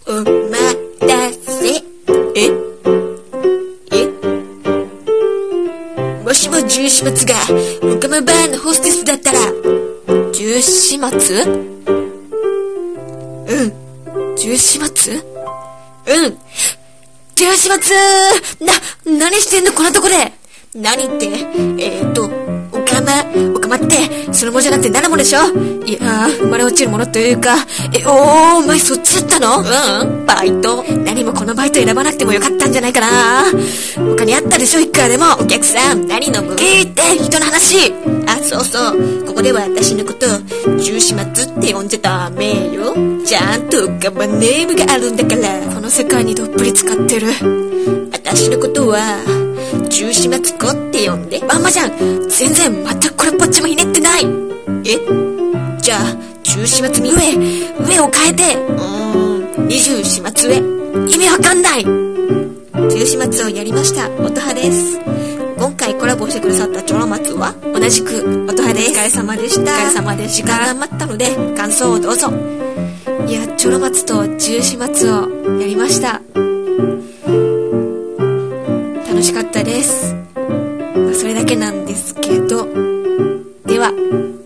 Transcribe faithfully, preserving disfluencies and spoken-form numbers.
お待たせ。ええもしも十四松がオカマバーのホステスだったら。十四松？うん。十四松？うん。十四松な、何してんのこんなとこで。何って、えーっと、オカマ、オカマって、その文字じゃなくてナナモでしょ。いやー、生まれ落ちるものというか、え、おー、お前そっちだったの？うん、バイト。何もこのバイト選ばなくてもよかったんじゃないかな。他にあったでしょ、いくらでも。お客さん、何飲む？聞いて、人の話。あ、そうそう。ここでは私のこと、十四松って呼んじゃダメよ。ちゃんとオカマネームがあるんだから。この世界にどっぷり使ってる。私のことは、十四松子って呼んで。まんまじゃん。全然全くこれっぽっちもひねってない。え？じゃあ十四松に上上を変えて、うーん、二十四松上。意味わかんない。十四松をやりました音羽です。今回コラボしてくださったチョロ松は同じく音羽です。お疲れ様でした。お疲れ様でした。時間が余ったので感想をどうぞ。いや、チョロ松と十四松をやりました。楽しかったです。まあ、それだけなんですけど、では。